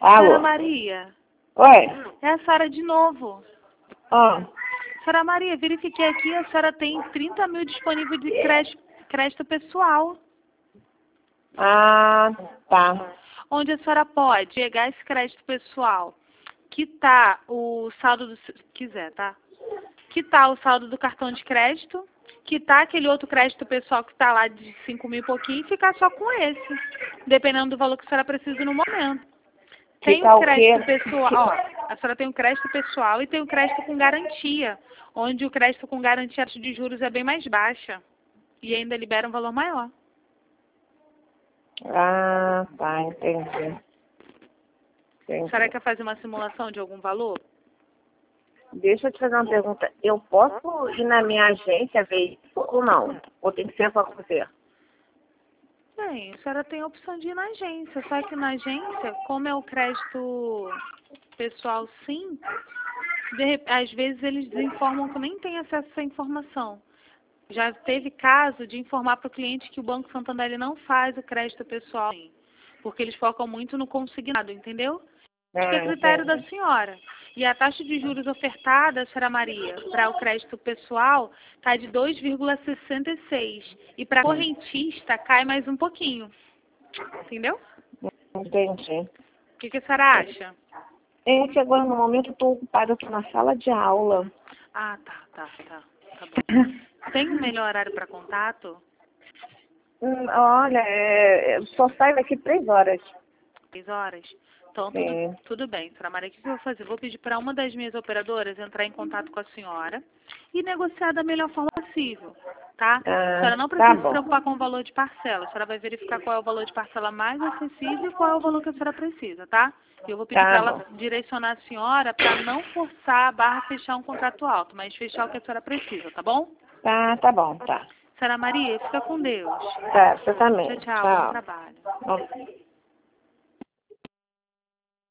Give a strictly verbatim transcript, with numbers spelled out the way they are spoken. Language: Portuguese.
Senhora Alô? Maria, Oi? é a Sara de novo. Ó. Senhora Maria, verifiquei aqui, a senhora tem trinta mil disponível de crédito, crédito pessoal, Ah, tá. onde a senhora pode pegar esse crédito pessoal, quitar o saldo do, se quiser, tá? Quitar o saldo do cartão de crédito, quitar aquele outro crédito pessoal que está lá de cinco mil e pouquinho e ficar só com esse, dependendo do valor que a senhora precisa no momento. Tem Ficar o o quê? crédito pessoal, ó, a senhora tem o crédito pessoal e tem o crédito com garantia, onde o crédito com garantia a taxa de juros é bem mais baixa e ainda libera um valor maior. Ah, tá, entendi. A Entendi. senhora quer fazer uma simulação de algum valor? Deixa eu te fazer uma pergunta. Eu posso ir na minha agência ver isso ou não? Ou tem que ser só com você? Bem, a senhora tem a opção de ir na agência, só que na agência, como é o crédito pessoal sim, de rep- às vezes eles informam que nem tem acesso a essa informação. Já teve caso de informar para o cliente que o Banco Santander ele não faz o crédito pessoal, sim, porque eles focam muito no consignado, entendeu? Acho que é Ah, critério da entendi. senhora. E a taxa de juros ofertada, senhora Maria, para o crédito pessoal, está de dois vírgula sessenta e seis. E para correntista, cai mais um pouquinho. Entendeu? Entendi. O que, que a senhora acha? É que agora no momento eu estou ocupada aqui na sala de aula. Ah, tá, tá, tá. Tá bom. Tem um melhor horário para contato? Hum, olha, é, eu só saio daqui três horas. Três horas? Então, tudo, Sim. tudo bem. Senhora Maria, o que que eu vou fazer? Vou pedir para uma das minhas operadoras entrar em contato com a senhora e negociar da melhor forma possível, tá? A Ah, senhora não tá precisa se bom. preocupar com o valor de parcela. A senhora vai verificar qual é o valor de parcela mais acessível e qual é o valor que a senhora precisa, tá? E eu vou pedir para Tá ela bom. direcionar a senhora para não forçar a barra fechar um contrato alto, mas fechar o que a senhora precisa, tá bom? Tá, tá bom, tá. Senhora Maria, fica com Deus. Tá, você também. Tchau, tchau. Bom Tchau. trabalho. Bom.